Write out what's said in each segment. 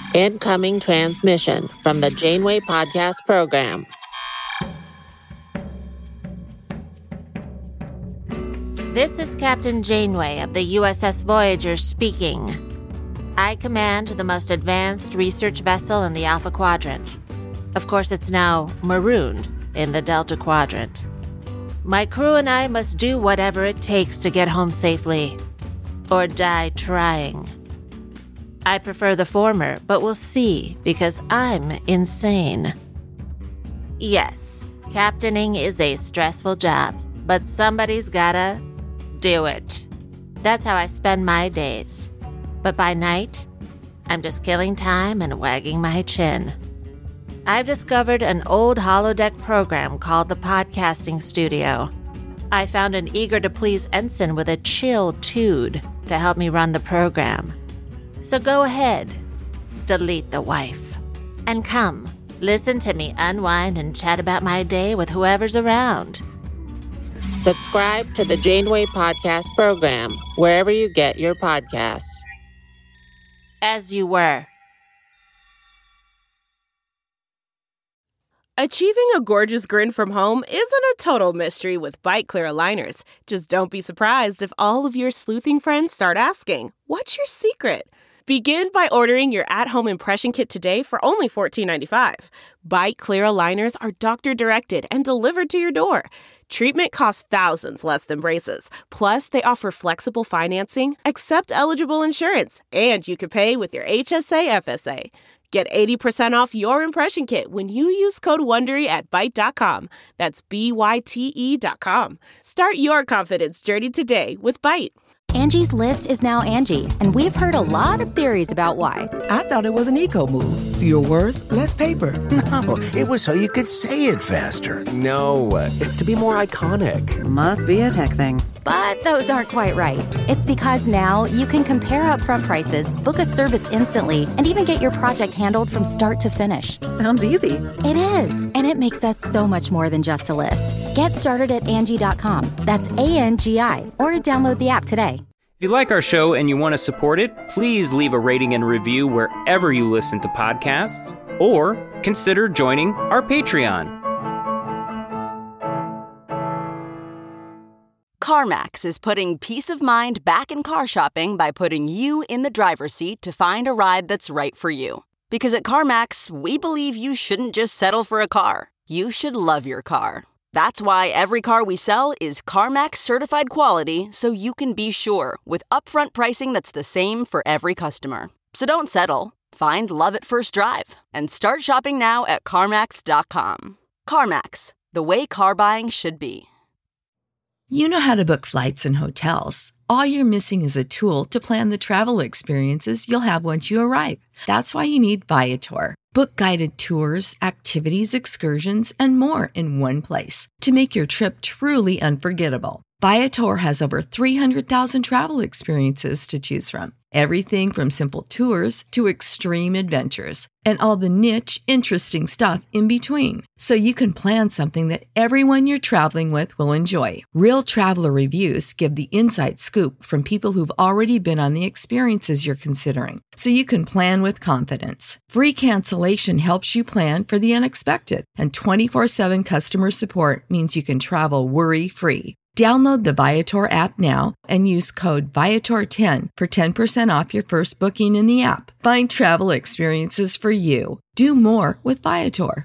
Incoming transmission from the Janeway Podcast Program. This is Captain Janeway of the USS Voyager speaking. I command the most advanced research vessel in the Alpha Quadrant. Of course, it's now marooned in the Delta Quadrant. My crew and I must do whatever it takes to get home safely, or die trying. I prefer the former, but we'll see, because I'm insane. Yes, captaining is a stressful job, but somebody's gotta do it. That's how I spend my days. But by night, I'm just killing time and wagging my chin. I've discovered an old holodeck program called the Podcasting Studio. I found an eager-to-please ensign with a chill tude to help me run the program. So go ahead, delete the wife, and come, listen to me unwind and chat about my day with whoever's around. Subscribe to the Janeway Podcast Program wherever you get your podcasts. As you were. Achieving a gorgeous grin from home isn't a total mystery with Byte Clear aligners. Just don't be surprised if all of your sleuthing friends start asking, "What's your secret?" Begin by ordering your at-home impression kit today for only $14.95. Byte Clear aligners are doctor-directed and delivered to your door. Treatment costs thousands less than braces. Plus, they offer flexible financing, accept eligible insurance, and you can pay with your HSA FSA. Get 80% off your impression kit when you use code WONDERY at Byte.com. That's BYTE.com. Start your confidence journey today with Byte. Angie's List is now Angie, and we've heard a lot of theories about why. I thought it was an eco move. Fewer words, less paper. No, it was so you could say it faster. No, it's to be more iconic. Must be a tech thing. But those aren't quite right. It's because now you can compare upfront prices, book a service instantly, and even get your project handled from start to finish. Sounds easy. It is, and it makes us so much more than just a list. Get started at Angie.com. That's ANGI, or download the app today. If you like our show and you want to support it, please leave a rating and review wherever you listen to podcasts, or consider joining our Patreon. CarMax is putting peace of mind back in car shopping by putting you in the driver's seat to find a ride that's right for you. Because at CarMax, we believe you shouldn't just settle for a car. You should love your car. That's why every car we sell is CarMax certified quality, so you can be sure with upfront pricing that's the same for every customer. So don't settle. Find love at first drive and start shopping now at CarMax.com. CarMax, the way car buying should be. You know how to book flights and hotels. All you're missing is a tool to plan the travel experiences you'll have once you arrive. That's why you need Viator. Book guided tours, activities, excursions, and more in one place to make your trip truly unforgettable. Viator has over 300,000 travel experiences to choose from. Everything from simple tours to extreme adventures and all the niche, interesting stuff in between. So you can plan something that everyone you're traveling with will enjoy. Real traveler reviews give the inside scoop from people who've already been on the experiences you're considering. So you can plan with confidence. Free cancellation helps you plan for the unexpected. And 24/7 customer support means you can travel worry-free. Download the Viator app now and use code Viator10 for 10% off your first booking in the app. Find travel experiences for you. Do more with Viator.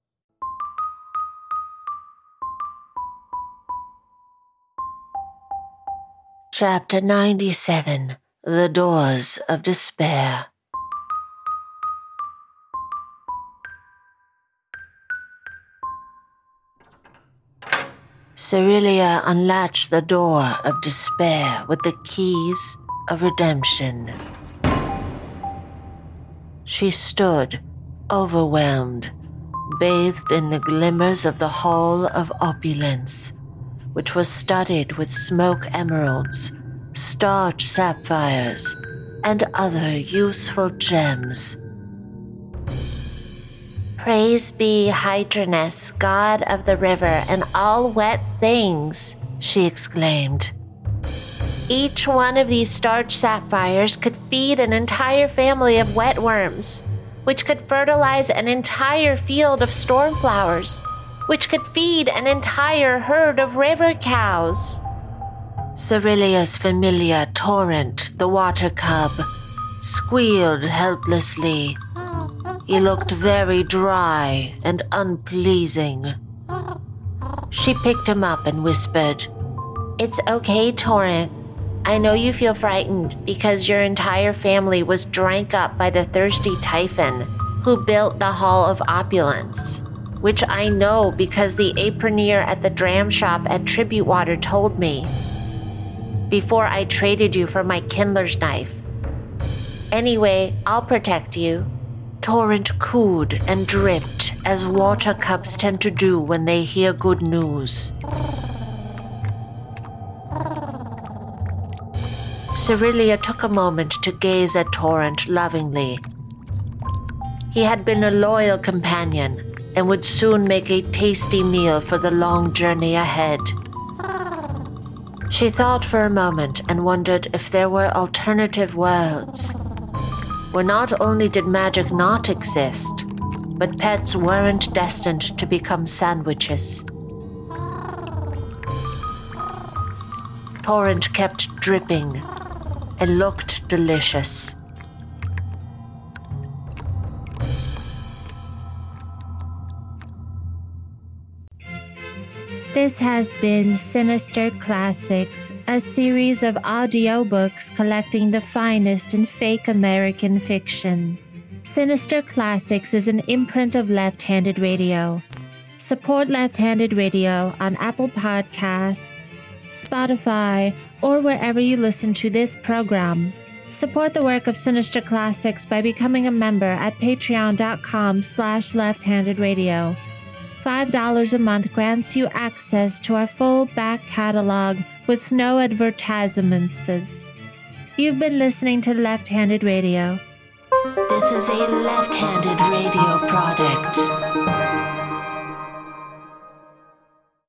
Chapter 97, The Doors of Despair. Cerulea unlatched the door of despair with the keys of redemption. She stood, overwhelmed, bathed in the glimmers of the Hall of Opulence, which was studded with smoke emeralds, starch sapphires, and other useful gems. Praise be Hydranus, god of the river and all wet things, she exclaimed. Each one of these starch sapphires could feed an entire family of wet worms. which could fertilize an entire field of stormflowers, which could feed an entire herd of river cows. Cerilia's familiar Torrent, the water cub, squealed helplessly. He looked very dry and unpleasing. She picked him up and whispered, "It's okay, Torrent. I know you feel frightened because your entire family was drank up by the thirsty Typhon who built the Hall of Opulence, which I know because the aproneer at the dram shop at Tribute Water told me before I traded you for my kindler's knife. Anyway, I'll protect you." Torrent cooed and dripped as water cubs tend to do when they hear good news. Cerilia took a moment to gaze at Torrent lovingly. He had been a loyal companion and would soon make a tasty meal for the long journey ahead. She thought for a moment and wondered if there were alternative worlds, where not only did magic not exist, but pets weren't destined to become sandwiches. Torrent kept dripping and looked delicious. This has been Sinister Classics, a series of audiobooks collecting the finest in fake American fiction. Sinister Classics is an imprint of Left Handed Radio. Support Left Handed Radio on Apple Podcasts, Spotify, or wherever you listen to this program. Support the work of Sinister Classics by becoming a member at patreon.com/lefthandedradio. $5 a month grants you access to our full back catalog with no advertisements. You've been listening to Left Handed Radio. This is a Left Handed Radio product.